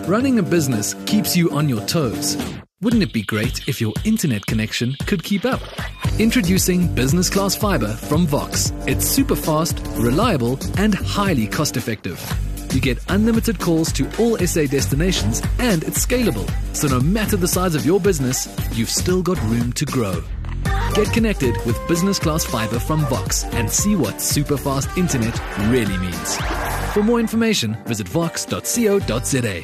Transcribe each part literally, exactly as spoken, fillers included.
Running a business keeps you on your toes. Wouldn't it be great if your internet connection could keep up? Introducing Business Class Fiber from Vox. It's super fast, reliable, and highly cost effective. You get unlimited calls to all S A destinations, and it's scalable. So no matter the size of your business, you've still got room to grow. Get connected with Business Class Fiber from Vox and see what super fast internet really means. For more information, visit vox dot co dot za.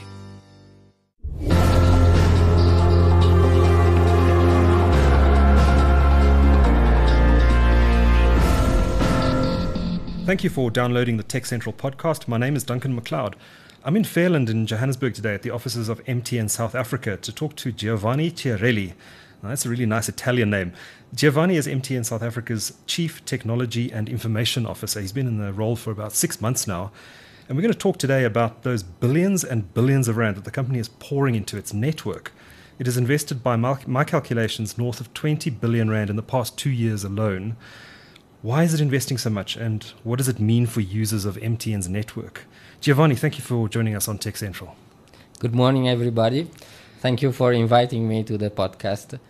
Thank you for downloading the Tech Central podcast. My name is Duncan McLeod. I'm in Fairland in Johannesburg today at the offices of M T N South Africa to talk to Giovanni Chiarelli. Now, that's a really nice Italian name. Giovanni is M T N South Africa's Chief Technology and Information Officer. He's been in the role for about six months now. And we're going to talk today about those billions and billions of rand that the company is pouring into its network. It has invested, by my, my calculations, north of twenty billion rand in the past two years alone. Why is it investing so much, and what does it mean for users of M T N's network? Giovanni, thank you for joining us on Tech Central. Good morning, everybody. Thank you for inviting me to the podcast.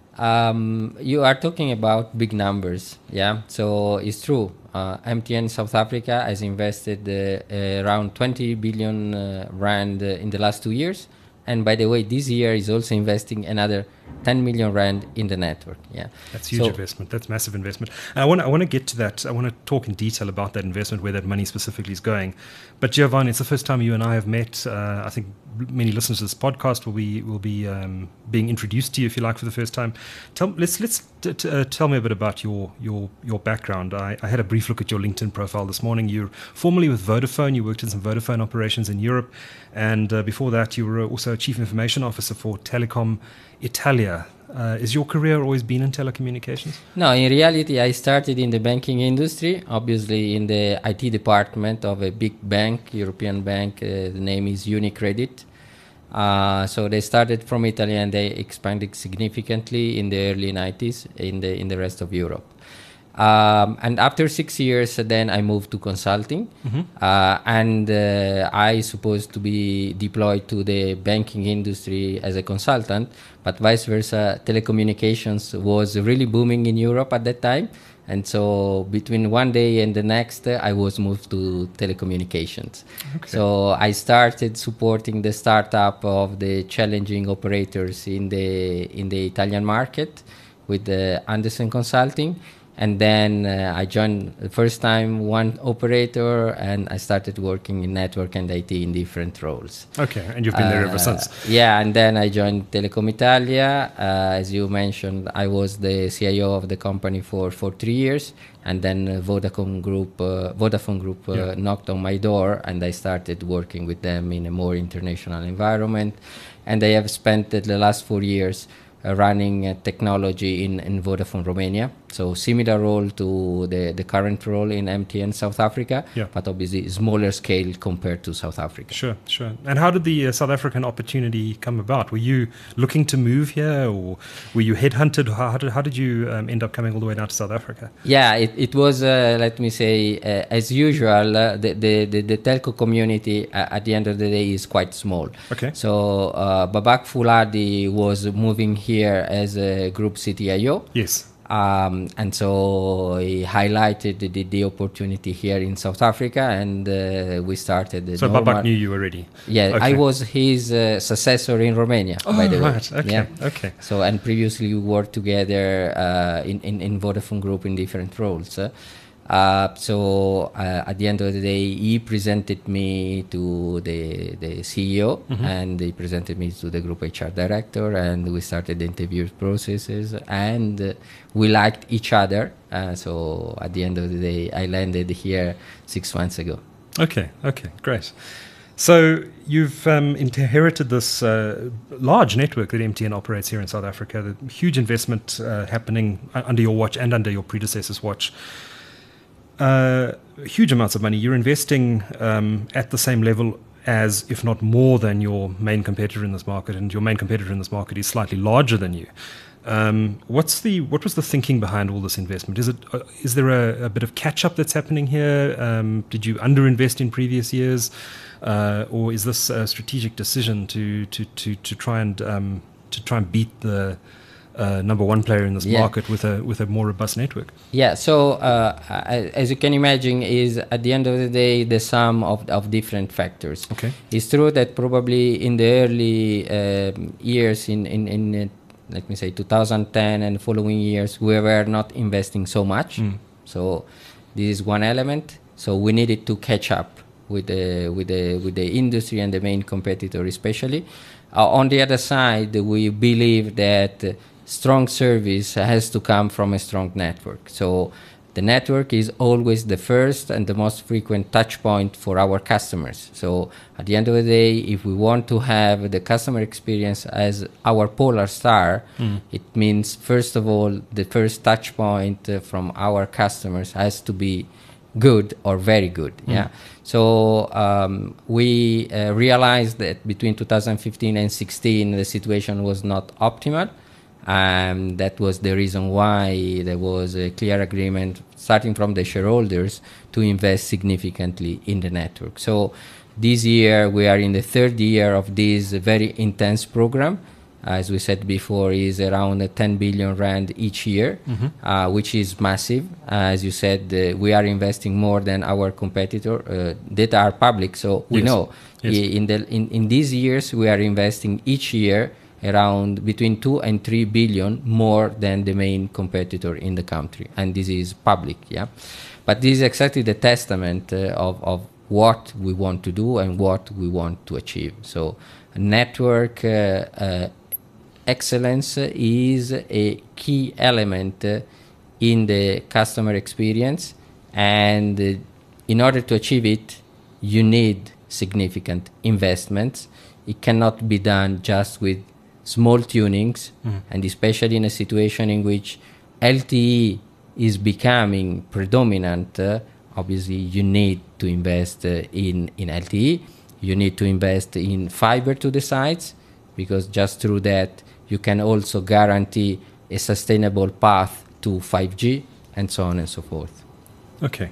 Um, you are talking about big numbers, yeah? So it's true. Uh, M T N South Africa has invested uh, uh, around twenty billion uh, rand uh, in the last two years. And by the way, this year is also investing another ten million rand in the network. Yeah, that's huge so, investment. That's massive investment. And I want I want to get to that. I want to talk in detail about that investment, where that money specifically is going. But Giovanni, it's the first time you and I have met. Uh, I think many listeners to this podcast will be will be um, being introduced to you, if you like, for the first time. Tell let's let's t- t- uh, tell me a bit about your your your background. I, I had a brief look at your LinkedIn profile this morning. You're formerly with Vodafone. You worked in some Vodafone operations in Europe, and uh, before that, you were also a Chief Information Officer for Telecom Italia. Uh, is your career always been in telecommunications? No, in reality, I started in the banking industry, obviously in the I T department of a big bank, European bank. Uh, the name is UniCredit. Uh, so they started from Italy and they expanded significantly in the early nineties in the in the rest of Europe. Um, and after six years, uh, then I moved to consulting, mm-hmm. uh, and uh, I supposed to be deployed to the banking industry as a consultant, but vice versa, telecommunications was really booming in Europe at that time. And so between one day and the next, uh, I was moved to telecommunications. Okay. So I started supporting the startup of the challenging operators in the in the Italian market with the Andersen Consulting. And then uh, I joined the first time one operator, and I started working in network and I T in different roles. Okay, and you've been uh, there ever since. Yeah, and then I joined Telecom Italia. Uh, as you mentioned, I was the C I O of the company for, for three years, and then uh, Vodafone Group, uh, Vodafone Group uh, yeah. knocked on my door, and I started working with them in a more international environment. And I have spent the last four years Uh, running uh, technology in, in Vodafone Romania. So similar role to the, the current role in M T N South Africa, yeah. but obviously smaller scale compared to South Africa. Sure, sure. And how did the uh, South African opportunity come about? Were you looking to move here, or were you headhunted? How, how, did, how did you um, end up coming all the way down to South Africa? Yeah, it, it was, uh, let me say, uh, as usual, uh, the, the, the, the telco community uh, at the end of the day is quite small. Okay. So uh, Babak Fouladi was moving here here as a group C T I O. Yes. Um, and so he highlighted the, the opportunity here in South Africa, and uh, we started. The so normal, Babak knew you already? Yeah, okay. I was his uh, successor in Romania, oh, by the right. way. Okay. Yeah. Okay. So, and previously we worked together uh, in, in, in Vodafone Group in different roles. Uh, Uh, so uh, at the end of the day, he presented me to the the C E O, mm-hmm. and he presented me to the group H R director, and we started the interview processes, and uh, we liked each other. Uh, so at the end of the day, I landed here six months ago. Okay, okay, great. So you've um, inherited this uh, large network that M T N operates here in South Africa, the huge investment uh, happening under your watch and under your predecessor's watch. Uh, huge amounts of money. You're investing um, at the same level as, if not more than, your main competitor in this market, and your main competitor in this market is slightly larger than you. Um, what's the what was the thinking behind all this investment? Is it uh, is there a, a bit of catch up that's happening here? Um, did you underinvest in previous years, uh, or is this a strategic decision to to to, to try and um, to try and beat the uh, number one player in this yeah. market with a with a more robust network? Yeah. So uh, as you can imagine, is at the end of the day the sum of of different factors. Okay. It's true that probably in the early um, years in in in uh, let me say two thousand ten and following years, we were not investing so much. Mm. So this is one element. So we needed to catch up with the with the with the industry and the main competitor, especially. Uh, on the other side, we believe that uh, strong service has to come from a strong network. So the network is always the first and the most frequent touch point for our customers. So at the end of the day, if we want to have the customer experience as our polar star, mm. it means, first of all, the first touch point uh, from our customers has to be good or very good. Mm. Yeah. So um, we uh, realized that between two thousand fifteen and sixteen, the situation was not optimal. Um, that was the reason why there was a clear agreement starting from the shareholders to invest significantly in the network. So this year we are in the third year of this very intense program. As we said before, is around ten billion rand each year, mm-hmm. uh, which is massive. Uh, as you said, uh, we are investing more than our competitor. Uh, data are public, so we yes. know. Yes. In, the, in, in these years, we are investing each year around between two and three billion more than the main competitor in the country, and this is public. Yeah, but this is exactly the testament uh, of of what we want to do and what we want to achieve. So, network uh, uh, excellence is a key element uh, in the customer experience, and uh, in order to achieve it, you need significant investments. It cannot be done just with small tunings, mm. and especially in a situation in which L T E is becoming predominant, uh, obviously you need to invest uh, in, in L T E. You need to invest in fiber to the sites, because just through that you can also guarantee a sustainable path to five G, and so on and so forth. Okay.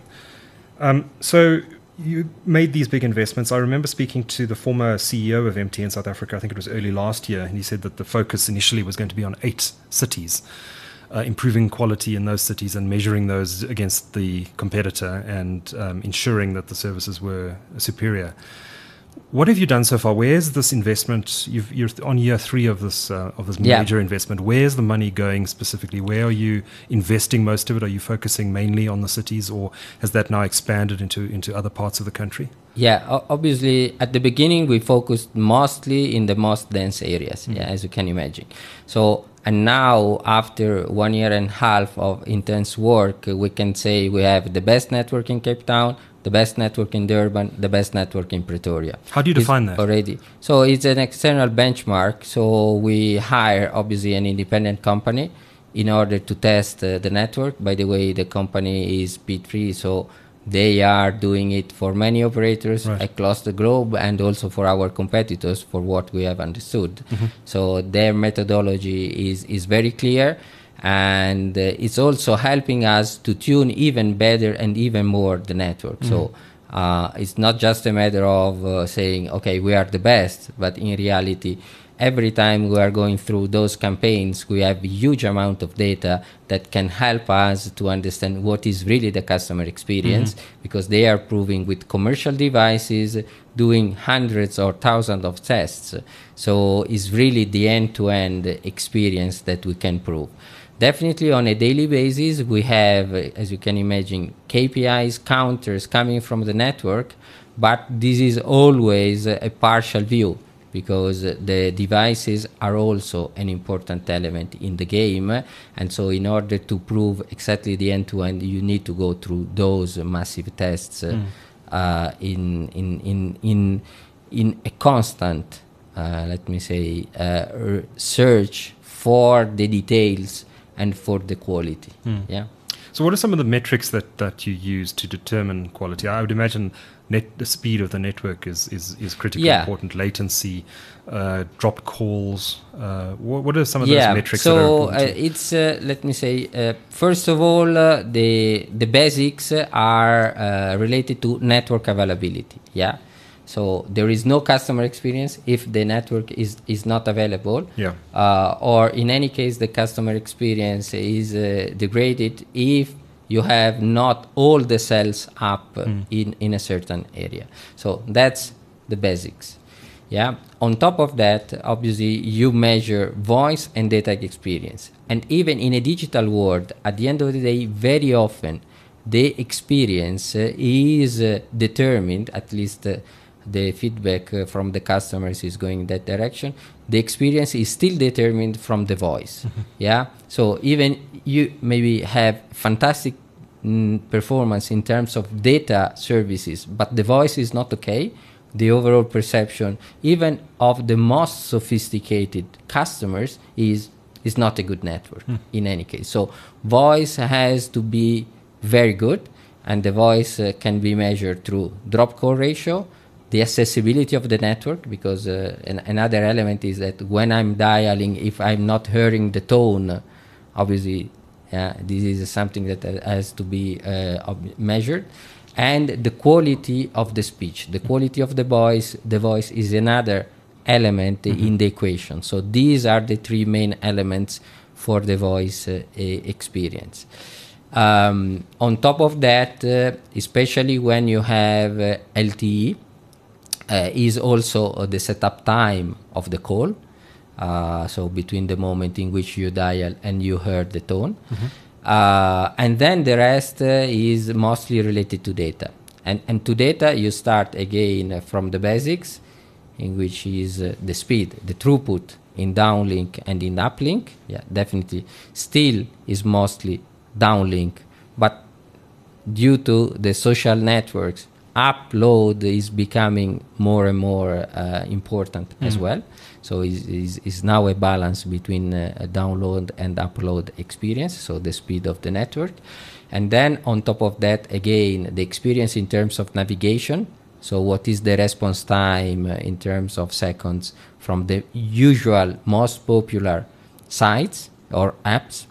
Um, so you made these big investments. I remember speaking to the former C E O of M T N South Africa, I think it was early last year, and he said that the focus initially was going to be on eight cities, uh, improving quality in those cities and measuring those against the competitor, and um, ensuring that the services were superior. What have you done so far? Where's this investment? You've, you're on year three of this uh, of this major yeah. investment. Where's the money going specifically? Where are you investing most of it? Are you focusing mainly on the cities, or has that now expanded into, into other parts of the country? Yeah, obviously at the beginning we focused mostly in the most dense areas, mm-hmm. yeah, as you can imagine. So, and now after one year and a half of intense work, we can say we have the best network in Cape Town, the best network in Durban, the best network in Pretoria. How do you define it's that? Already. So it's an external benchmark. So we hire obviously an independent company in order to test uh, the network. By the way, the company is P three, so they are doing it for many operators right. across the globe, and also for our competitors, for what we have understood. Mm-hmm. So their methodology is, is very clear. And uh, it's also helping us to tune even better and even more the network. Mm. So uh, it's not just a matter of uh, saying, okay, we are the best, but in reality, every time we are going through those campaigns, we have a huge amount of data that can help us to understand what is really the customer experience, mm-hmm. because they are proving with commercial devices, doing hundreds or thousands of tests. So it's really the end-to-end experience that we can prove. Definitely on a daily basis, we have, as you can imagine, K P Is, counters coming from the network, but this is always a partial view, because the devices are also an important element in the game. And so in order to prove exactly the end-to-end, you need to go through those massive tests mm. uh, in, in, in, in, in a constant, uh, let me say, uh, search for the details and for the quality. Mm. Yeah. So what are some of the metrics that, that you use to determine quality? I would imagine net, the speed of the network is, is, is critically yeah. important, latency, uh, dropped calls. Uh, what, what are some of yeah. those metrics so, that are important? So uh, it's, uh, let me say, uh, first of all, uh, the, the basics are uh, related to network availability. Yeah. So there is no customer experience if the network is, is not available. Yeah. Uh, or in any case, the customer experience is uh, degraded if you have not all the cells up mm. in, in a certain area. So that's the basics. Yeah. On top of that, obviously, you measure voice and data experience. And even in a digital world, at the end of the day, very often, the experience uh, is uh, determined, at least uh, the feedback uh, from the customers is going in that direction. The experience is still determined from the voice. Mm-hmm. Yeah. So even you maybe have fantastic mm, performance in terms of data services, but the voice is not okay. The overall perception, even of the most sophisticated customers, is is not a good network mm. in any case. So voice has to be very good, and the voice uh, can be measured through drop call ratio, the accessibility of the network, because uh, an, another element is that when I'm dialing, if I'm not hearing the tone, obviously uh, this is something that has to be uh, measured. And the quality of the speech, the quality of the voice, the voice is another element mm-hmm. in the equation. So these are the three main elements for the voice uh, experience. Um, on top of that, uh, especially when you have uh, L T E, uh, is also uh, the setup time of the call. Uh, so between the moment in which you dial and you heard the tone. Mm-hmm. Uh, and then the rest uh, is mostly related to data. And, and to data, you start again uh, from the basics, in which is uh, the speed, the throughput in downlink and in uplink. Yeah, definitely. Still is mostly downlink, but due to the social networks, upload is becoming more and more uh, important mm. as well. So is is is now a balance between uh, a download and upload experience, so the speed of the network. And then on top of that, again, the experience in terms of navigation. So what is the response time uh, in terms of seconds from the usual most popular sites or apps.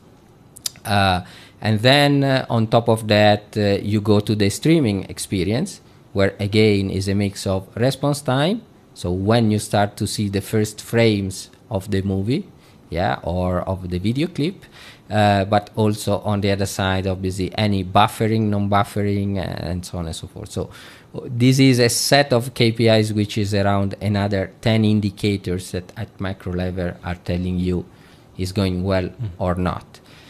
Uh, and then uh, on top of that, uh, you go to the streaming experience, where again is a mix of response time. So when you start to see the first frames of the movie, yeah, or of the video clip, uh, but also on the other side, obviously, any buffering, non-buffering, and so on and so forth. So this is a set of K P Is which is around another ten indicators that at macro level are telling you is going well mm. or not.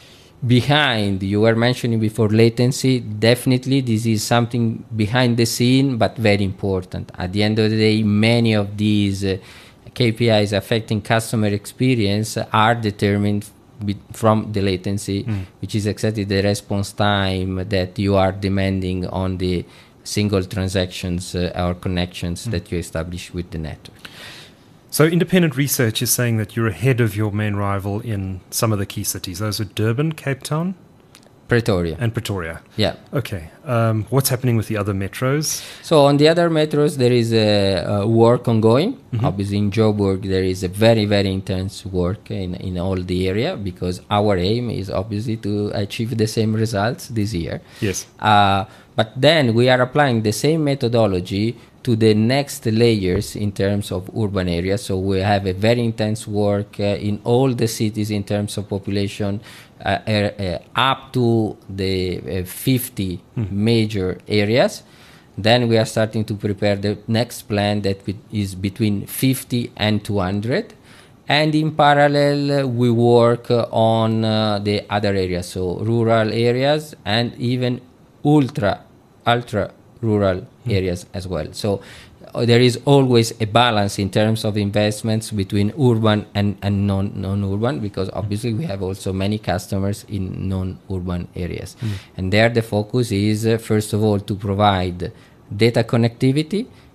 Behind, you were mentioning before latency, definitely this is something behind the scene, but very important. At the end of the day, many of these uh, K P Is affecting customer experience are determined be- from the latency, mm. which is exactly the response time that you are demanding on the single transactions uh, or connections mm. that you establish with the network. So independent research is saying that you're ahead of your main rival in some of the key cities. Those are Durban, Cape Town, Pretoria. And Pretoria. Yeah. Okay. Um, what's happening with the other metros? So on the other metros, there is a, a work ongoing. Mm-hmm. Obviously, in Joburg, there is a very, very intense work in, in all the area, because our aim is obviously to achieve the same results this year. Yes. Uh, but then we are applying the same methodology to the next layers in terms of urban areas. So we have a very intense work uh, in all the cities in terms of population, uh, uh, uh, up to the uh, fifty mm-hmm. major areas. Then we are starting to prepare the next plan that is between fifty and two hundred. And in parallel, uh, we work uh, on uh, the other areas, so rural areas and even ultra, ultra rural areas as well. So uh, there is always a balance in terms of investments between urban and, and non, non-urban, because obviously we have also many customers in non-urban areas. Mm. And there the focus is, uh, first of all, to provide data connectivity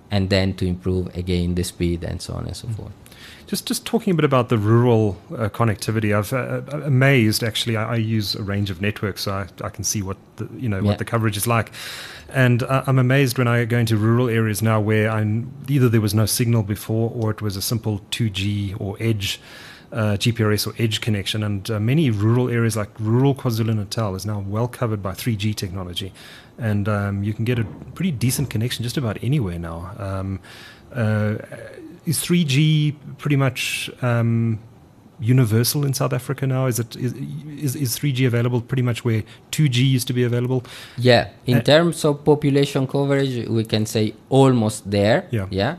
and then to improve again the speed and so on and so mm. forth. Just just talking a bit about the rural uh, connectivity, I've uh, amazed actually. I, I use a range of networks, so I, I can see what the, you know yeah. what the coverage is like, and uh, I'm amazed when I go into rural areas now where I'm, either there was no signal before or it was a simple two G or edge. Uh, G P R S or edge connection, and uh, many rural areas like rural KwaZulu-Natal is now well covered by three G technology, and um, you can get a pretty decent connection just about anywhere now. Um, uh, is three G pretty much um, universal in South Africa now? Is it is, is is three G available pretty much where two G used to be available? Yeah, in uh, terms of population coverage, we can say almost there. Yeah. Yeah.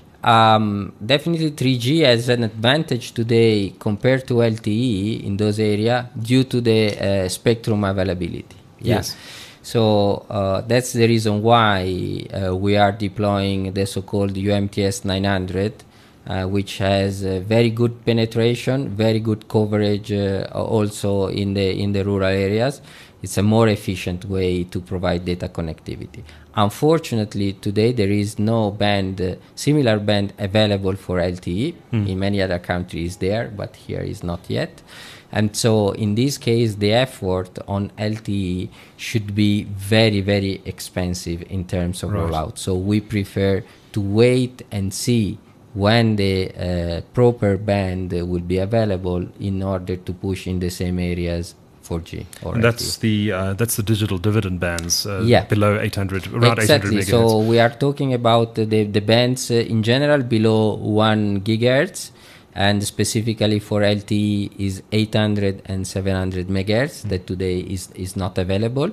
Um, definitely three G has an advantage today compared to L T E in those areas due to the uh, spectrum availability. Yeah? Yes. So uh, that's the reason why uh, we are deploying the so-called U M T S nine hundred, uh, which has uh, very good penetration, very good coverage uh, also in the in the rural areas. It's a more efficient way to provide data connectivity. Unfortunately, today there is no band, uh, similar band available for L T E. Mm. In many other countries there, but here is not yet. And so in this case, the effort on L T E should be very, very expensive in terms of right. rollout. So we prefer to wait and see when the uh, proper band will be available in order to push in the same areas four G or and that's the uh, that's the digital dividend bands uh, yeah. below eight hundred, around exactly. eight hundred megahertz. So we are talking about the the bands uh, in general below one gigahertz, and specifically for L T E is eight hundred and seven hundred megahertz mm. that today is is not available.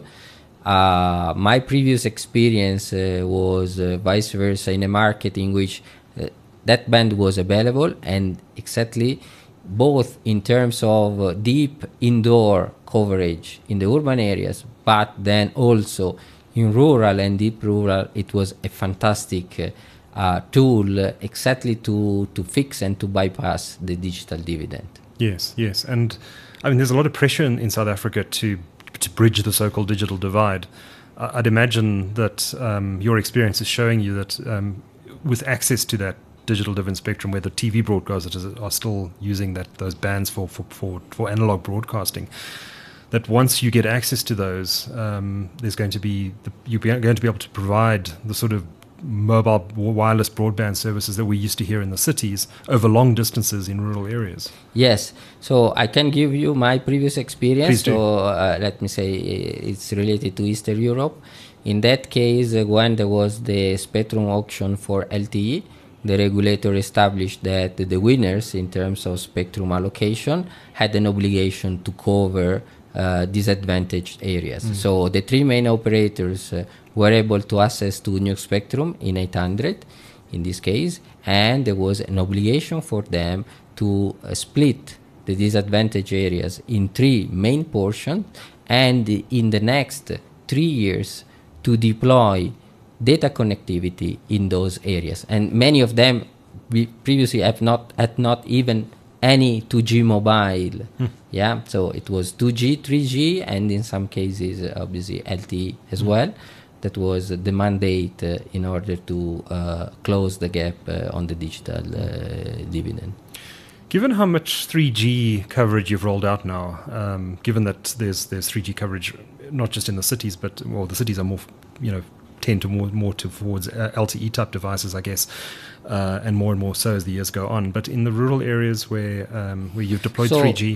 Uh, my previous experience uh, was uh, vice versa in a market in which uh, that band was available, and exactly both in terms of uh, deep indoor coverage in the urban areas, but then also in rural and deep rural, it was a fantastic uh, uh, tool uh, exactly to, to fix and to bypass the digital dividend. Yes, yes. And I mean, there's a lot of pressure in, in South Africa to, to bridge the so-called digital divide. Uh, I'd imagine that um, your experience is showing you that um, with access to that digital dividend spectrum, where the T V broadcasters are still using that those bands for for, for, for analog broadcasting, that once you get access to those, um, there's going to be the, you're going to be able to provide the sort of mobile wireless broadband services that we used to hear in the cities over long distances in rural areas. Yes, so I can give you my previous experience. Please do. So uh, let me say it's related to Eastern Europe. In that case, uh, when there was the spectrum auction for L T E, the regulator established that the winners in terms of spectrum allocation had an obligation to cover uh, disadvantaged areas. Mm. So the three main operators uh, were able to access to new spectrum in eight hundred in this case, and there was an obligation for them to uh, split the disadvantaged areas in three main portions, and in the next three years to deploy data connectivity in those areas. And many of them we previously have not had not even any two G mobile. Hmm. Yeah, so it was two G, three G, and in some cases uh, obviously L T E as hmm. well. That was the mandate uh, in order to uh, close the gap uh, on the digital uh, dividend. Given how much three G coverage you've rolled out now, um, given that there's there's three G coverage not just in the cities, but well, the cities are more, you know, tend to more more towards L T E type devices, I guess, uh, and more and more so as the years go on. But in the rural areas where um, where you've deployed so, three G,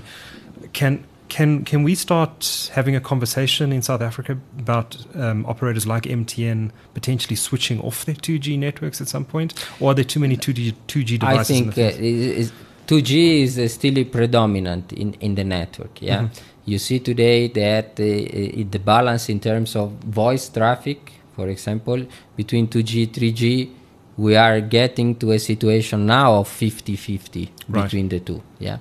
can can can we start having a conversation in South Africa about um, operators like M T N potentially switching off their two G networks at some point, or are there too many two G two G devices? I think in the uh, two G is uh, still predominant in, in the network. Yeah, mm-hmm. You see today that uh, the balance in terms of voice traffic, for example, between two G, three G, we are getting to a situation now of fifty-fifty right. between the two. Yeah.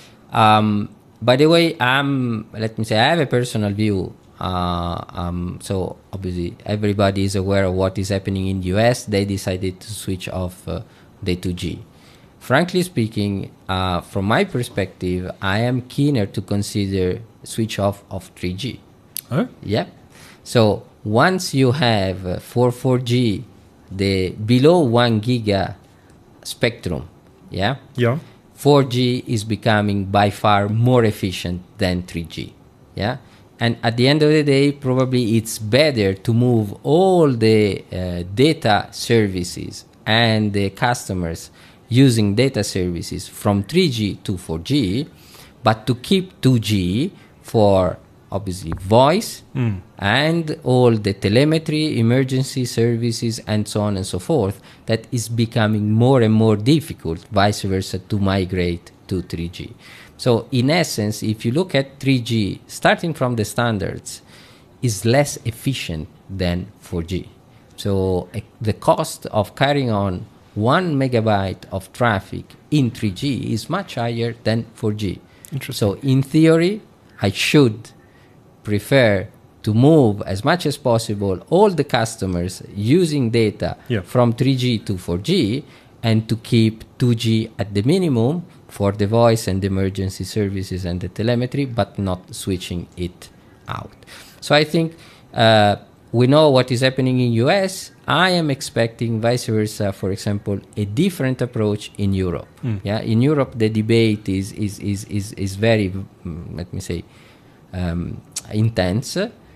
Um, by the way, um, let me say, I have a personal view. Uh, um, so obviously, everybody is aware of what is happening in the U S. They decided to switch off uh, the two G. Frankly speaking, uh, from my perspective, I am keener to consider switch off of three G. Huh? Yeah. So once you have uh, for four G the below one giga spectrum, yeah, Yeah. four G is becoming by far more efficient than three G, yeah. And at the end of the day, probably it's better to move all the uh, data services and the customers using data services from three G to four G, but to keep two G for obviously voice mm. and all the telemetry, emergency services, and so on and so forth, that is becoming more and more difficult, vice versa, to migrate to three G. So in essence, if you look at three G, starting from the standards, is less efficient than four G. So uh, the cost of carrying on one megabyte of traffic in three G is much higher than four G. Interesting. So in theory, I should prefer to move as much as possible all the customers using data yeah. from three G to four G, and to keep two G at the minimum for the voice and the emergency services and the telemetry, but not switching it out. So I think uh, we know what is happening in U S. I am expecting vice versa, for example, a different approach in Europe. Mm. Yeah, in Europe the debate is is is is, is very, mm, let me say, um, intense.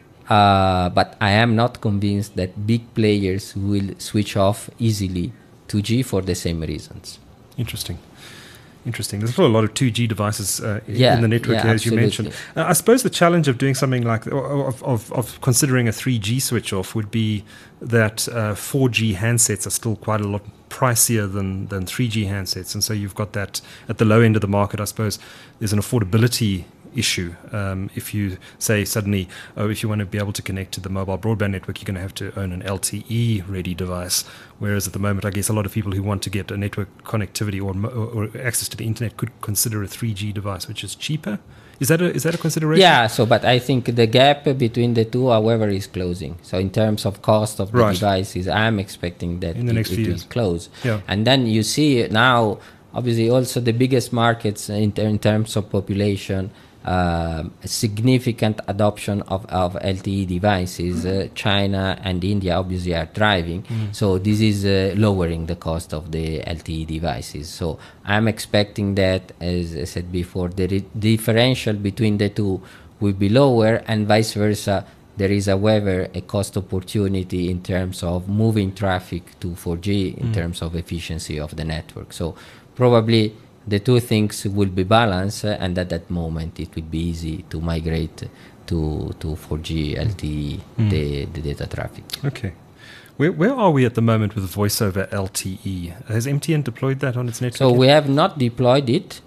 Uh, but I am not convinced that big players will switch off easily two G for the same reasons. Interesting. Interesting. There's still a lot of two G devices uh, yeah, in the network yeah, here, as absolutely. you mentioned. Uh, I suppose the challenge of doing something like, of, of, of considering a three G switch off would be that uh, four G handsets are still quite a lot pricier than, than three G handsets. And so you've got that at the low end of the market. I suppose there's an affordability issue. Um, if you say suddenly, oh, if you want to be able to connect to the mobile broadband network, you're going to have to own an L T E ready device. Whereas at the moment, I guess a lot of people who want to get a network connectivity or, or access to the internet could consider a three G device, which is cheaper. Is that a, is that a consideration? Yeah, so but I think the gap between the two, however, is closing. So in terms of cost of the right. devices, I'm expecting that in the it, next it few will years. close. Yeah. And then you see now, obviously, also the biggest markets in, ter- in terms of population, Uh, a significant adoption of, of L T E devices. Uh, China and India obviously are driving, mm. so this is uh, lowering the cost of the L T E devices. So I'm expecting that, as I said before, the re- differential between the two will be lower, and vice versa. There is, however, a cost opportunity in terms of moving traffic to four G in mm. terms of efficiency of the network. So probably the two things will be balanced, uh, and at that moment it will be easy to migrate to to four G L T E, mm. the, the data traffic. Okay. Where where are we at the moment with voice over L T E? Has M T N deployed that on its network? So yet? we have not deployed it.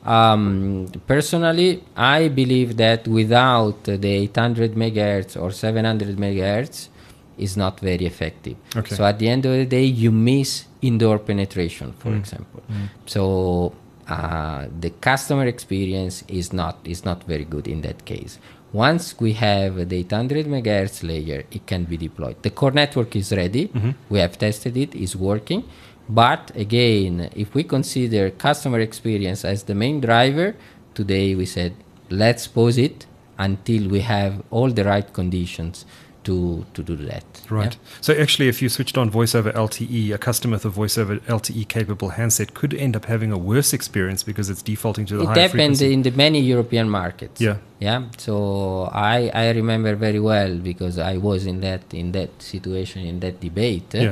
Um, personally, I believe that without the eight hundred megahertz or seven hundred megahertz is not very effective. Okay. So at the end of the day, you miss indoor penetration, for mm. example. Mm. So uh, the customer experience is not is not very good in that case. Once we have the eight hundred megahertz layer, it can be deployed. The core network is ready. Mm-hmm. We have tested it, it's working. But again, if we consider customer experience as the main driver, today we said, let's pause it until we have all the right conditions to, to do that. Right. Yeah? So actually, if you switched on voice over L T E, a customer with a voice over L T E capable handset could end up having a worse experience because it's defaulting to the it higher frequency. It happened in the many European markets. Yeah. Yeah. So I, I remember very well because I was in that in that situation, in that debate. Yeah.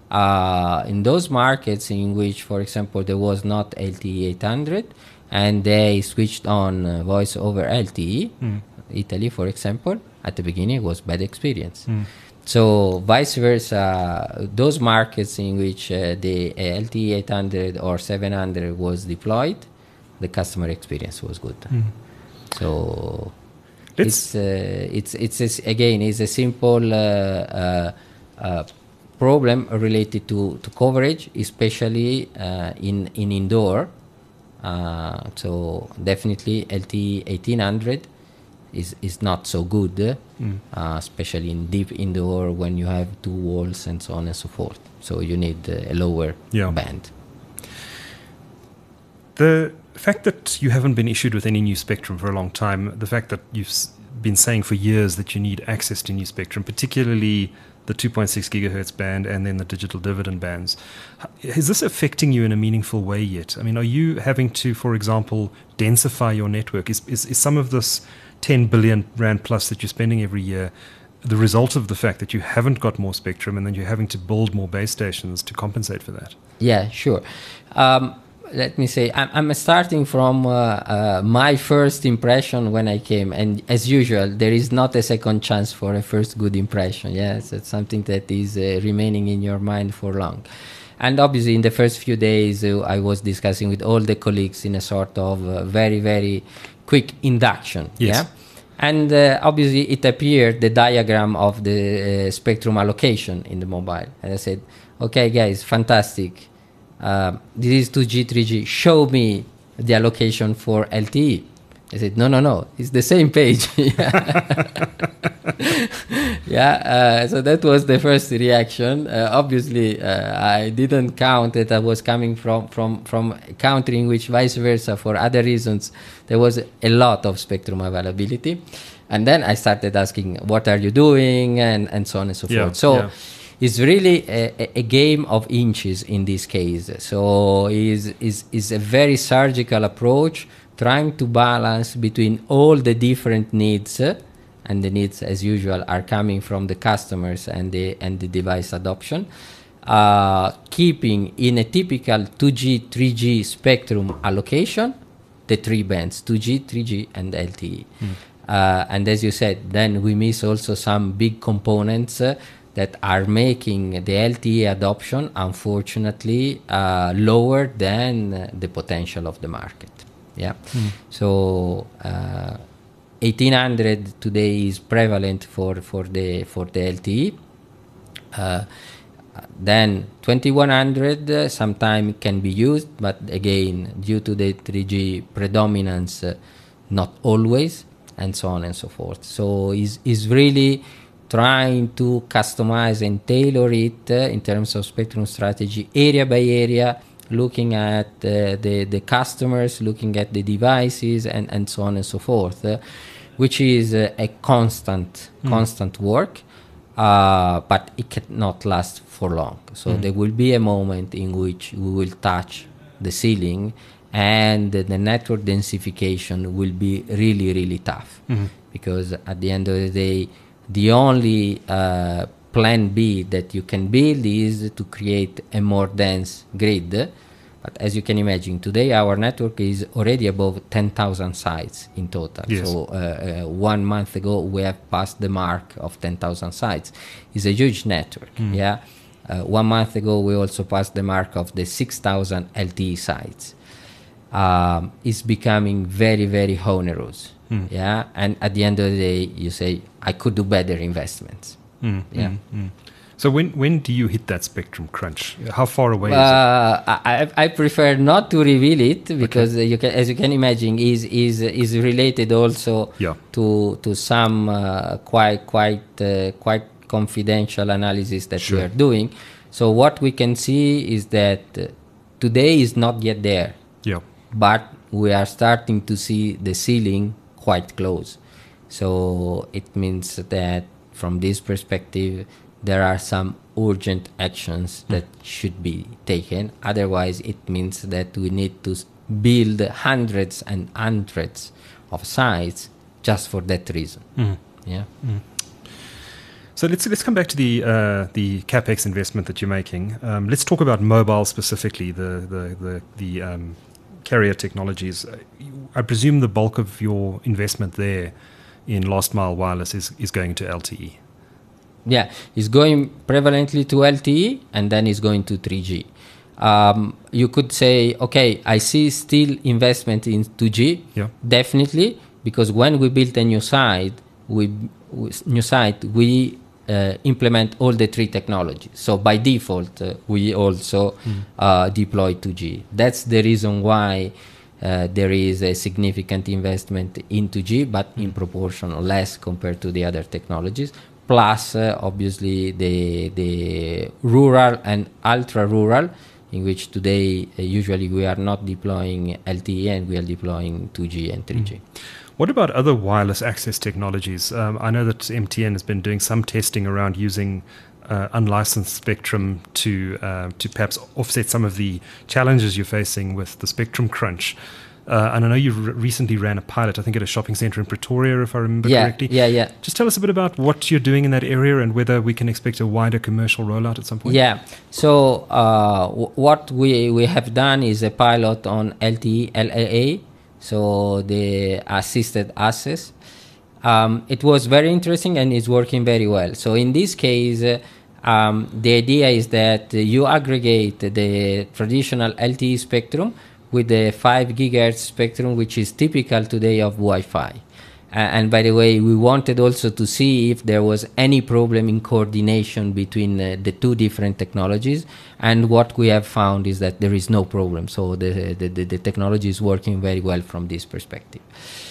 Uh, in those markets in which, for example, there was not L T E eight hundred and they switched on uh, voice over L T E, mm. Italy, for example, at the beginning it was bad experience. Mm. So vice versa, those markets in which uh, the uh, L T E eight hundred or seven hundred was deployed, the customer experience was good. Mm. So it's, uh, it's it's it's again it's a simple uh, uh, uh, problem related to, to coverage, especially uh, in in indoor. Uh, so definitely L T E eighteen hundred is is not so good, mm. uh, especially in deep indoor when you have two walls and so on and so forth. So you need uh, a lower yeah. band. The fact that you haven't been issued with any new spectrum for a long time, the fact that you've been saying for years that you need access to new spectrum, particularly the two point six gigahertz band and then the digital dividend bands. Is this affecting you in a meaningful way yet? I mean, are you having to, for example, densify your network? Is, is, is some of this ten billion rand plus that you're spending every year the result of the fact that you haven't got more spectrum and then you're having to build more base stations to compensate for that? Yeah, sure. Um, let me say, I'm, I'm starting from uh, uh, my first impression when I came. And as usual, there is not a second chance for a first good impression. Yes, it's something that is uh, remaining in your mind for long. And obviously, in the first few days, uh, I was discussing with all the colleagues in a sort of uh, very, very quick induction. Yes. Yeah. And uh, obviously, it appeared the diagram of the uh, spectrum allocation in the mobile. And I said, okay, guys, fantastic. Uh, this is two G, three G. Show me the allocation for L T E. I said, no, no, no. It's the same page. yeah. Uh, so that was the first reaction. Uh, obviously, uh, I didn't count that I was coming from, from, from a country in which vice versa, for other reasons, there was a lot of spectrum availability. And then I started asking, what are you doing? And, and so on and so yeah, forth. So yeah. it's really a, a game of inches in this case. So is is is a very surgical approach, trying to balance between all the different needs, uh, and the needs, as usual, are coming from the customers and the and the device adoption, uh, keeping in a typical two G, three G spectrum allocation, the three bands, two G, three G, and L T E. Mm. Uh, and as you said, then we miss also some big components uh, that are making the L T E adoption, unfortunately, uh, lower than uh, the potential of the market. Yeah. Mm. So uh, eighteen hundred today is prevalent for, for the for the L T E. Uh, then twenty-one hundred uh, sometimes can be used, but again, due to the three G predominance, uh, not always, and so on and so forth. So is is really trying to customize and tailor it uh, in terms of spectrum strategy, area by area, looking at uh, the, the customers, looking at the devices, and, and so on and so forth, uh, which is uh, a constant, mm. constant work, uh, but it cannot last for long. So mm. there will be a moment in which we will touch the ceiling, and uh, the network densification will be really, really tough. Mm-hmm. Because at the end of the day, the only uh, plan B that you can build is to create a more dense grid. But as you can imagine, today our network is already above ten thousand sites in total. Yes. So uh, uh, one month ago, we have passed the mark of ten thousand sites. It's a huge network. Mm. Yeah. Uh, one month ago, we also passed the mark of the six thousand L T E sites. Um, it's becoming very, very onerous. Mm. Yeah, and at the end of the day, you say, I could do better investments. Mm, yeah. Mm, mm. So when when do you hit that spectrum crunch? How far away uh, is it? I, I prefer not to reveal it because okay. you can, as you can imagine, is is is related also yeah. to to some uh, quite quite uh, quite confidential analysis that sure. we are doing. So what we can see is that uh, today is not yet there. Yeah. But we are starting to see the ceiling quite close. So it means that from this perspective, there are some urgent actions that mm. should be taken. Otherwise, it means that we need to build hundreds and hundreds of sites just for that reason. Mm. Yeah. Mm. So let's let's come back to the uh, the capex investment that you're making. Um, let's talk about mobile specifically. The the the the um, carrier technologies. I presume the bulk of your investment there in last mile wireless is, is going to L T E. Yeah, it's going prevalently to L T E and then it's going to three G. Um, you could say, okay, I see still investment in two G. Yeah. Definitely, because when we build a new site, we, we new site we uh, implement all the three technologies. So by default, uh, we also mm. uh, deploy two G. That's the reason why uh, there is a significant investment in two G, but mm. in proportion or less compared to the other technologies. Plus, uh, obviously, the the rural and ultra-rural, in which today uh, usually we are not deploying L T E and we are deploying two G and three G. Mm. What about other wireless access technologies? Um, I know that M T N has been doing some testing around using uh, unlicensed spectrum to uh, to perhaps offset some of the challenges you're facing with the spectrum crunch. Uh, and I know you re- recently ran a pilot, I think, at a shopping center in Pretoria, if I remember yeah, correctly. Yeah, yeah. Just tell us a bit about what you're doing in that area and whether we can expect a wider commercial rollout at some point. Yeah. So uh, w- what we, we have done is a pilot on L T E, L A A, so the assisted access. Um, it was very interesting and it's working very well. So in this case, uh, um, the idea is that you aggregate the traditional L T E spectrum with the five gigahertz spectrum, which is typical today of Wi-Fi. Uh, and by the way, we wanted also to see if there was any problem in coordination between uh, the two different technologies. And what we have found is that there is no problem. So the, the, the, the technology is working very well from this perspective.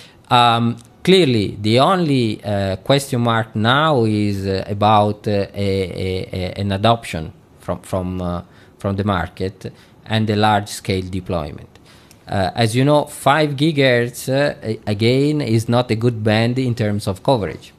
Um, clearly, the only uh, question mark now is uh, about uh, a, a, a, an adoption from, from, uh, from the market and the large-scale deployment. Uh, as you know, five gigahertz, uh, again, is not a good band in terms of coverage.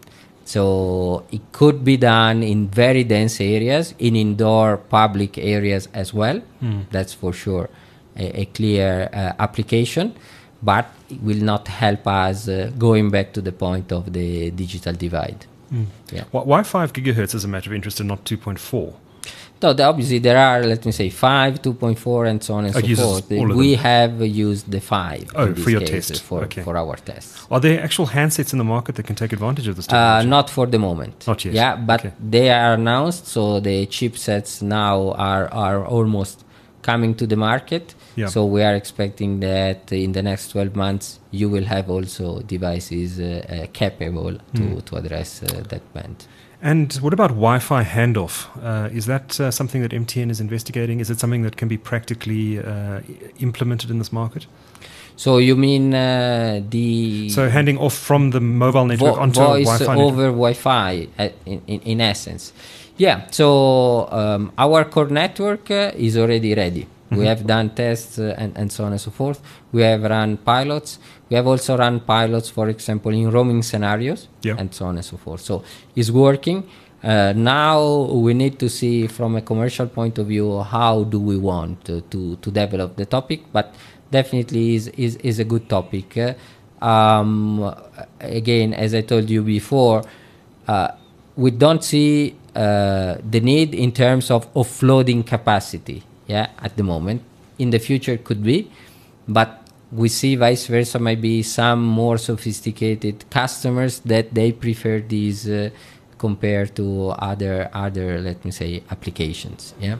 So it could be done in very dense areas, in indoor public areas as well. Mm. That's for sure a, a clear uh, application, but it will not help us uh, going back to the point of the digital divide. Mm. Yeah. Why five gigahertz is a matter of interest and not two point four? So the, obviously there are, let me say, five, two point four, and so on and oh, so forth. We them. have used the five. Oh, for your test. For, okay. for our tests. Are there actual handsets in the market that can take advantage of this Uh, technology? not for the moment. Not yet. Yeah, but okay. they are announced, so the chipsets now are, are almost coming to the market. Yeah. So we are expecting that in the next twelve months, you will have also devices uh, uh, capable to, mm. to address uh, that band. And what about Wi-Fi handoff? Uh, is that uh, something that M T N is investigating? Is it something that can be practically uh, implemented in this market? So you mean uh, the... So handing off from the mobile network vo- onto voice a Wi-Fi over network? Wi-Fi uh, in, in, in essence. Yeah, so um, our core network uh, is already ready. Mm-hmm. We have done tests uh, and, and so on and so forth. We have run pilots. We have also run pilots, for example, in roaming scenarios, yeah. and so on and so forth. So it's working. Uh, now we need to see from a commercial point of view how do we want to, to, to develop the topic, but definitely is, is, is a good topic. Uh, um, again, as I told you before, uh, we don't see uh, the need in terms of offloading capacity. Yeah, at the moment. In the future could be, but we see vice versa, maybe some more sophisticated customers that they prefer these uh, compared to other other let me say applications. Yeah.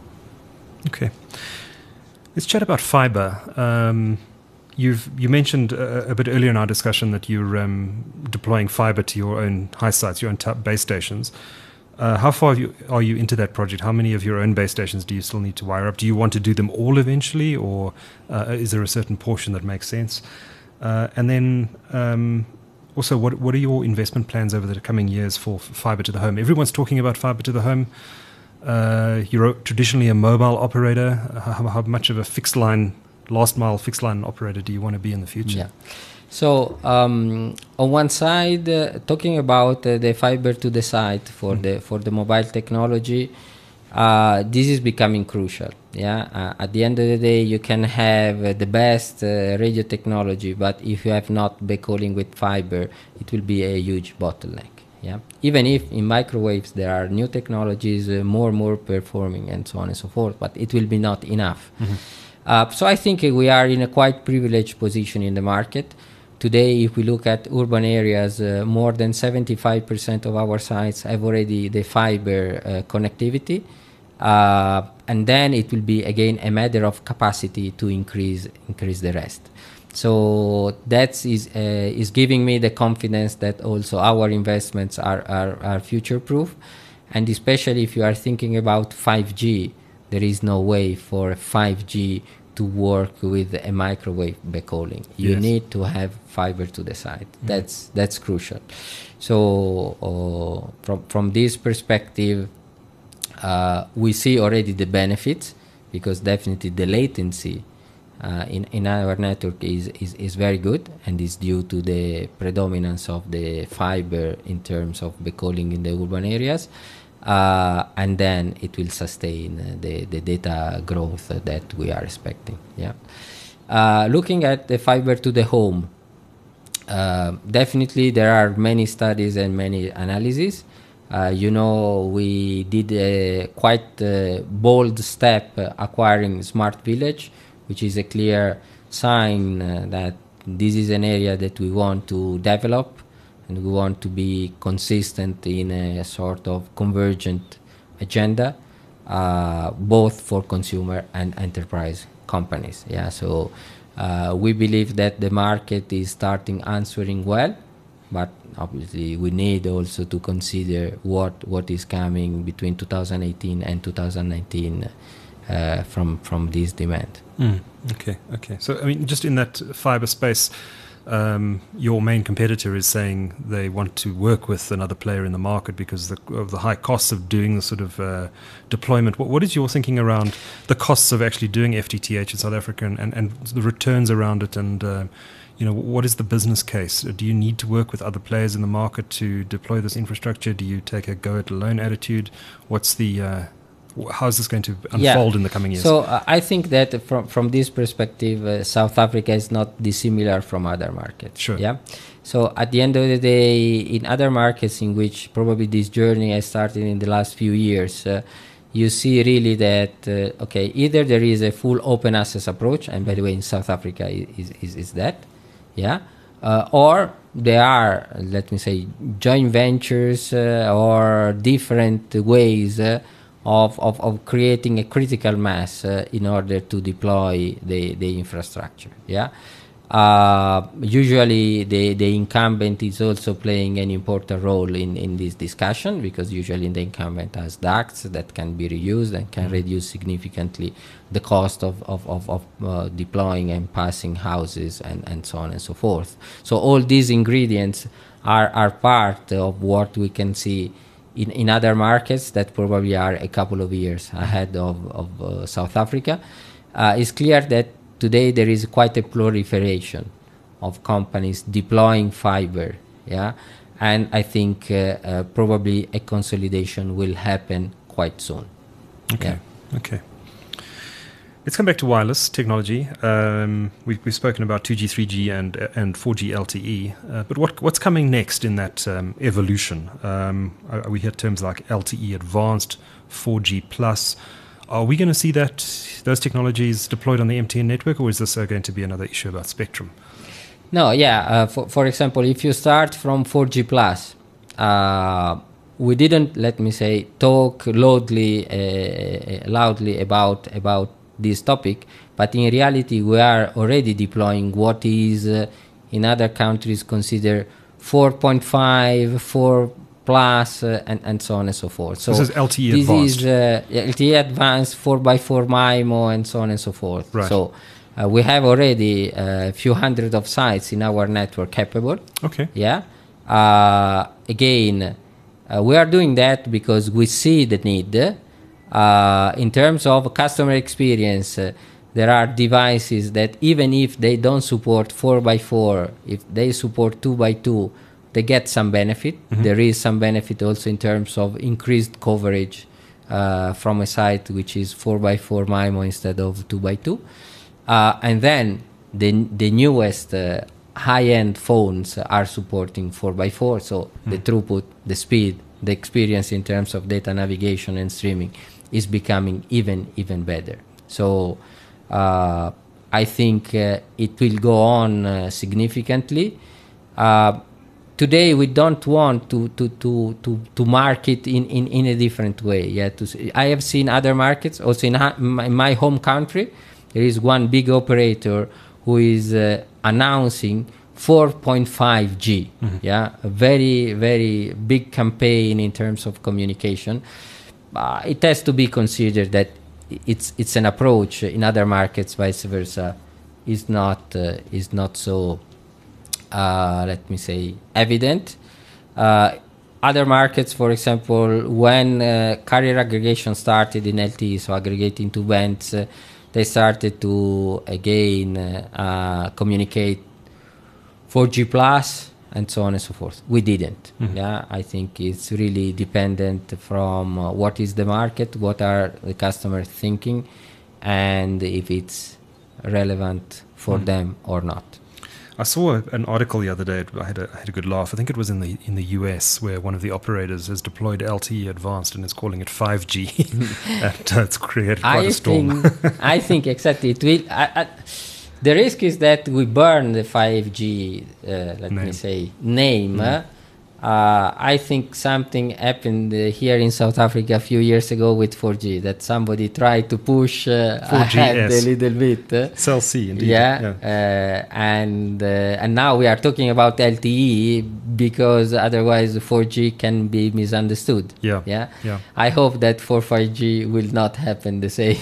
Okay. Let's chat about fiber. Um, you've you mentioned a, a bit earlier in our discussion that you're um, deploying fiber to your own high sites, your own t- base stations. Uh, how far are you, are you into that project? How many of your own base stations do you still need to wire up? Do you want to do them all eventually, or uh, is there a certain portion that makes sense? Uh, and then um, also, what what are your investment plans over the coming years for fiber to the home? Everyone's talking about fiber to the home. Uh, you're traditionally a mobile operator. How, how much of a fixed line, last mile fixed line operator do you want to be in the future? Yeah. So um, on one side, uh, talking about uh, the fiber to the site for mm. the for the mobile technology, uh, this is becoming crucial. Yeah, uh, at the end of the day, you can have uh, the best uh, radio technology, but if you have not backhauling with fiber, it will be a huge bottleneck. Yeah, even if in microwaves there are new technologies, uh, more and more performing, and so on and so forth, but it will be not enough. Mm-hmm. Uh, so I think uh, we are in a quite privileged position in the market. Today, if we look at urban areas, uh, more than seventy-five percent of our sites have already the fiber uh, connectivity. Uh, and then it will be, again, a matter of capacity to increase increase the rest. So that is, uh, is giving me the confidence that also our investments are, are, are future-proof. And especially if you are thinking about five G, there is no way for five G to work with a microwave backhauling. You yes. need to have fiber to the site. Mm. That's that's crucial. So uh, from from this perspective, uh, we see already the benefits, because definitely the latency uh, in, in our network is, is, is very good, and is due to the predominance of the fiber in terms of backhauling in the urban areas. Uh, and then it will sustain uh, the, the data growth uh, that we are expecting. Yeah. Uh, looking at the fiber to the home, uh, definitely there are many studies and many analyses. Uh, you know, we did a quite uh, bold step uh, acquiring Smart Village, which is a clear sign uh, that this is an area that we want to develop, and we want to be consistent in a sort of convergent agenda, uh, both for consumer and enterprise companies. Yeah, so uh, we believe that the market is starting answering well, but obviously we need also to consider what what is coming between two thousand eighteen and two thousand nineteen uh, from from this demand. Mm, okay, okay. So I mean, just in that fiber space, Um, your main competitor is saying they want to work with another player in the market because the, of the high costs of doing the sort of uh, deployment. What, what is your thinking around the costs of actually doing F T T H in South Africa, and, and, and the returns around it? And uh, you know, what is the business case? Do you need to work with other players in the market to deploy this infrastructure? Do you take a go it alone attitude? What's the uh, how is this going to unfold yeah. in the coming years? So uh, I think that from from this perspective, uh, South Africa is not dissimilar from other markets. Sure. Yeah. So at the end of the day, in other markets in which probably this journey has started in the last few years, uh, you see really that uh, okay, either there is a full open access approach, and by the way, in South Africa is is, is that, yeah, uh, or there are, let me say, joint ventures uh, or different ways. Uh, Of, of, of creating a critical mass uh, in order to deploy the, the infrastructure. Yeah, uh, usually the, the incumbent is also playing an important role in, in this discussion, because usually the incumbent has ducts that can be reused and can mm-hmm. reduce significantly the cost of, of, of, of uh, deploying and passing houses and, and so on and so forth. So all these ingredients are, are part of what we can see In, in other markets that probably are a couple of years ahead of, of uh, South Africa. Uh, it's clear that today there is quite a proliferation of companies deploying fiber, yeah, and I think uh, uh, probably a consolidation will happen quite soon. Okay, yeah. okay. Let's come back to wireless technology. Um, we've, we've spoken about two G, three G, and and four G L T E. Uh, but what what's coming next in that um, evolution? Um, we hear terms like L T E Advanced, four G Plus. Are we going to see that those technologies deployed on the M T N network, or is this uh, going to be another issue about spectrum? No, yeah. Uh, for for example, if you start from four G Plus, uh, we didn't, let me say, talk loudly uh, loudly about about. this topic, but in reality we are already deploying what is uh, in other countries considered four point five, four plus, uh, and, and so on and so forth. So this is L T E this Advanced. This is uh, L T E Advanced, four by four MIMO, and so on and so forth. Right. So uh, we have already a uh, few hundred of sites in our network capable. Okay. Yeah. Uh, again, uh, we are doing that because we see the need. Uh, in terms of customer experience, uh, there are devices that even if they don't support four by four, if they support two by two, they get some benefit. Mm-hmm. There is some benefit also in terms of increased coverage uh, from a site which is four by four MIMO instead of two by two. Uh, and then the, the newest uh, high-end phones are supporting four by four, so mm-hmm. the throughput, the speed, the experience in terms of data navigation and streaming is becoming even even better. So uh, I think uh, it will go on uh, significantly. Uh, today we don't want to to to to, to market in, in, in a different way. Yeah, to see, I have seen other markets also in, ha- my, my home country. There is one big operator who is uh, announcing four point five G. Mm-hmm. Yeah, a very very big campaign in terms of communication. Uh, it has to be considered that it's it's an approach. In other markets, vice versa, is not uh, is not so uh, let me say evident. Uh, other markets, for example, when uh, carrier aggregation started in L T E, so aggregating two bands, uh, they started to again uh, uh, communicate four G plus and so on and so forth. We didn't. Mm-hmm. Yeah, I think it's really dependent from uh, what is the market, what are the customers thinking, and if it's relevant for mm. them or not. I saw an article the other day. I had a, I had a good laugh. I think it was in the in the U S where one of the operators has deployed L T E Advanced and is calling it five G, and uh, it's created quite I a storm. Think, I think exactly. It will. I, I, the risk is that we burn the five G. Uh, let name. me say name. Mm. Uh, I think something happened uh, here in South Africa a few years ago with four G, that somebody tried to push uh, ahead a little bit. Uh, Cell C, indeed. Yeah, yeah. Uh, and uh, and now we are talking about L T E because otherwise four G can be misunderstood. Yeah, yeah. yeah. I hope that for five G will not happen the same.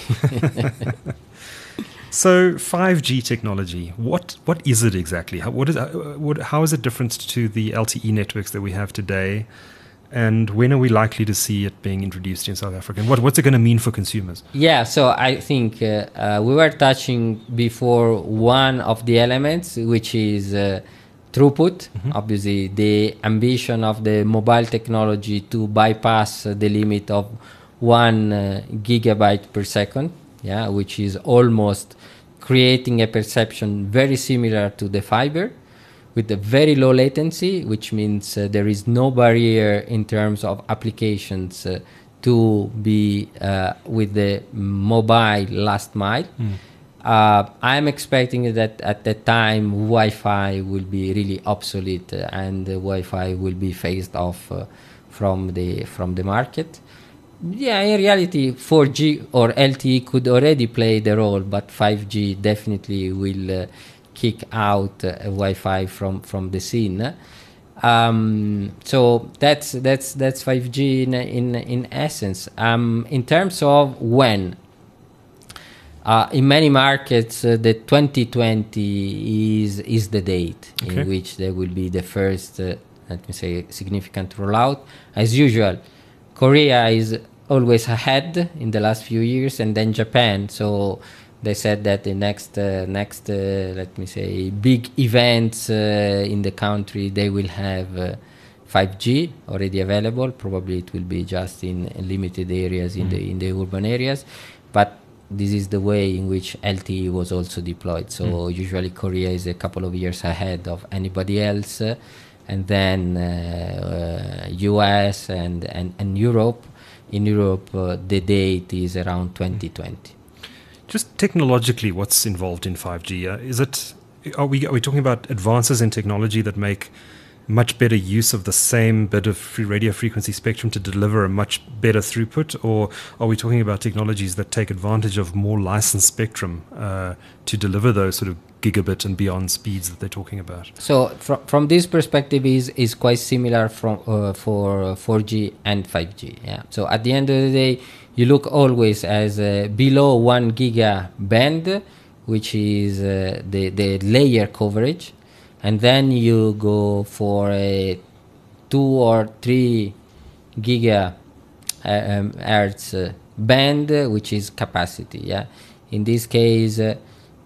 So five G technology, what what is it exactly? How, what is uh, what, how is it different to the L T E networks that we have today? And when are we likely to see it being introduced in South Africa? And what, what's it going to mean for consumers? Yeah, so I think uh, uh, we were touching before one of the elements, which is uh, throughput. Mm-hmm. Obviously, the ambition of the mobile technology to bypass uh, the limit of one uh, gigabyte per second. Yeah, which is almost creating a perception very similar to the fiber, with a very low latency, which means uh, there is no barrier in terms of applications uh, to be uh, with the mobile last mile. Mm. Uh, I'm expecting that at that time Wi-Fi will be really obsolete uh, and uh, Wi-Fi will be phased off uh, from the from the market. Yeah, in reality, four G or L T E could already play the role, but five G definitely will uh, kick out uh, Wi-Fi from, from the scene. Um, so that's that's that's five G in in in essence. Um, in terms of when, uh, in many markets, uh, the twenty twenty is is the date okay. in which there will be the first, uh, let me say, significant rollout. As usual, Korea is always ahead in the last few years, and then Japan. So they said that the next, uh, next, uh, let me say, big events uh, in the country, they will have uh, five G already available. Probably it will be just in limited areas in mm. the in the urban areas, but this is the way in which L T E was also deployed. So mm. usually Korea is a couple of years ahead of anybody else. Uh, and then uh, uh, U S and, and, and Europe. In Europe, uh, the date is around twenty twenty. Just technologically, what's involved in five G? Uh, is it are we are we talking about advances in technology that make much better use of the same bit of free radio frequency spectrum to deliver a much better throughput, or are we talking about technologies that take advantage of more licensed spectrum uh, to deliver those sort of gigabit and beyond speeds that they're talking about? So from from this perspective is is quite similar from uh, for uh, four G and five G. Yeah. So at the end of the day, you look always as uh, below one giga band, which is uh, the the layer coverage, and then you go for a two or three giga uh, um, hertz uh, band, uh, which is capacity. Yeah. In this case. Uh,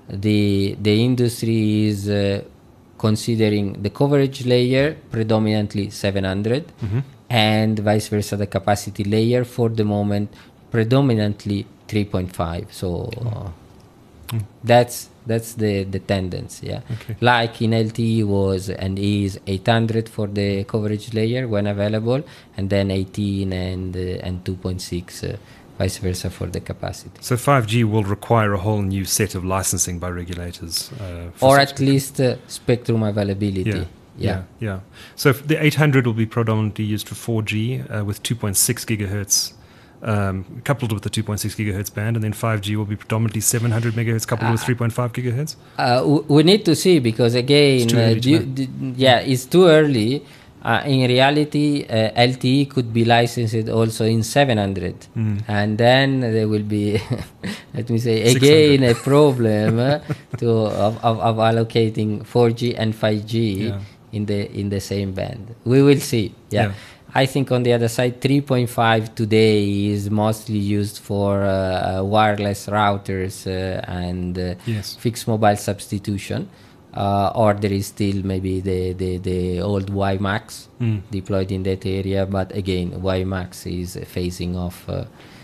The the industry is uh, considering the coverage layer predominantly seven hundred mm-hmm. and vice versa the capacity layer for the moment predominantly three point five. So uh, mm. that's that's the the tendency. Yeah, okay. Like in L T E was and is eight hundred for the coverage layer when available, and then eighteen and uh, and two point six. Uh, vice versa for the capacity. So five G will require a whole new set of licensing by regulators. Uh, or at spectrum. least uh, spectrum availability. Yeah. Yeah. yeah, yeah. So the eight hundred will be predominantly used for four G uh, with two point six gigahertz um, coupled with the two point six gigahertz band, and then five G will be predominantly seven hundred megahertz coupled uh, with three point five gigahertz? Uh, w- we need to see because again, it's uh, d- d- yeah, it's too early. Uh, in reality, uh, L T E could be licensed also in seven hundred, mm. and then there will be, let me say, again a problem uh, to of, of, of allocating four G and five G yeah. in the in the same band. We will see. Yeah, yeah. I think on the other side, three point five today is mostly used for uh, wireless routers uh, and uh, yes. fixed mobile substitution. Uh, or there is still maybe the, the, the old WiMAX mm. deployed in that area, but again, WiMAX is phasing off, uh,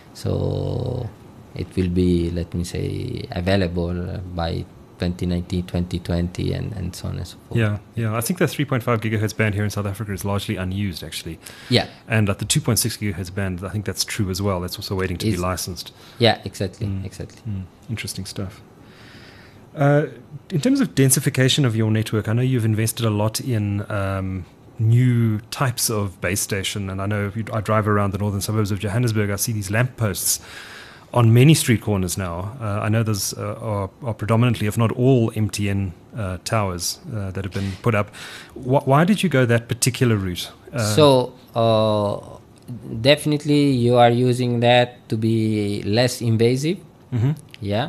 so it will be, let me say, available by twenty nineteen, twenty twenty, and, and so on and so forth. Yeah, yeah. I think the three point five gigahertz band here in South Africa is largely unused, actually. Yeah. And at the two point six gigahertz band, I think that's true as well. That's also waiting to It's, be licensed. Yeah, exactly, Mm. exactly. Mm. Interesting stuff. Uh, in terms of densification of your network, I know you've invested a lot in um, new types of base station, and I know you, I drive around the northern suburbs of Johannesburg. I see these lampposts on many street corners now. Uh, I know there's uh, are, are predominantly, if not all, M T N uh, towers uh, that have been put up. Wh- why did you go that particular route? Uh, so uh, definitely you are using that to be less invasive. mm-hmm. Yeah.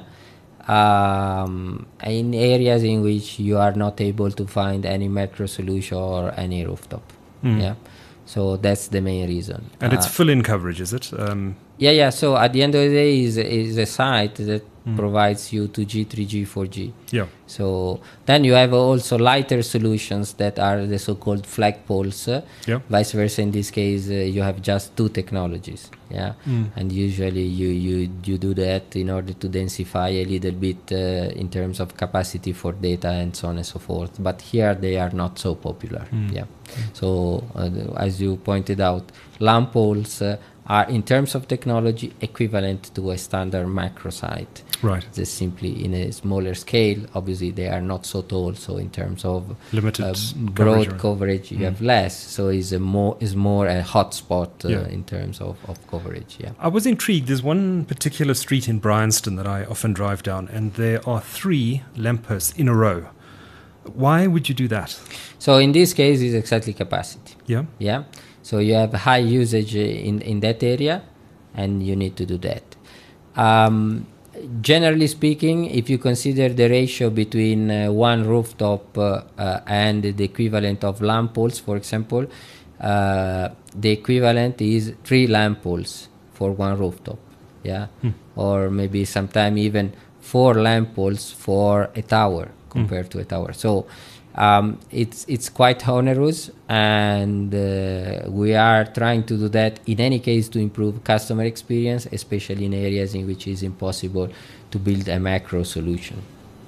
Um, in areas in which you are not able to find any metro solution or any rooftop. Mm. Yeah. So that's the main reason. And it's Uh, full in coverage, is it? Um, Yeah, yeah. So at the end of the day, is is a site that Mm. provides you two G, three G, four G. yeah. So then you have also lighter solutions that are the so-called flagpoles. Uh, Yeah. Vice versa, in this case, uh, you have just two technologies. Yeah, Mm. and usually you you you do that in order to densify a little bit uh, in terms of capacity for data and so on and so forth. But here they are not so popular. Mm. Yeah. So uh, as you pointed out, lamp poles uh, are in terms of technology equivalent to a standard macro site. Right. Just simply in a smaller scale. Obviously, they are not so tall. So in terms of Limited uh, coverage, broad right? coverage, you Mm. have less. So it's a more is more a hotspot uh, Yeah. in terms of, of coverage. Yeah. I was intrigued. There's one particular street in Bryanston that I often drive down, and there are three lampposts in a row. Why would you do that? So in this case, it's exactly capacity. Yeah. Yeah. So you have high usage uh, in in that area, and you need to do that. Um, generally speaking, if you consider the ratio between uh, one rooftop uh, uh, and the equivalent of lamp poles, for example, uh, the equivalent is three lamp poles for one rooftop. Yeah. Hmm. Or maybe sometime even four lamp poles for a tower compared to a tower. So um, it's it's quite onerous, and uh, we are trying to do that in any case to improve customer experience, especially in areas in which it's impossible to build a macro solution.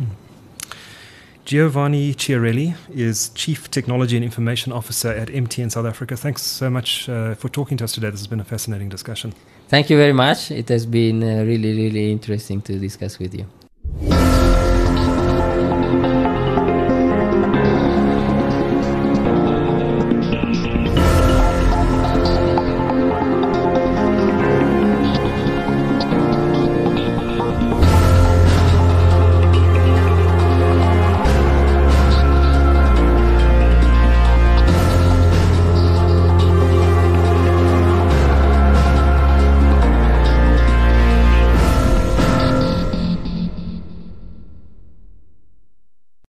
Giovanni Chiarelli is Chief Technology and Information Officer at M T N South Africa. Thanks so much uh, for talking to us today. This has been a fascinating discussion. Thank you very much. It has been uh, really, really interesting to discuss with you.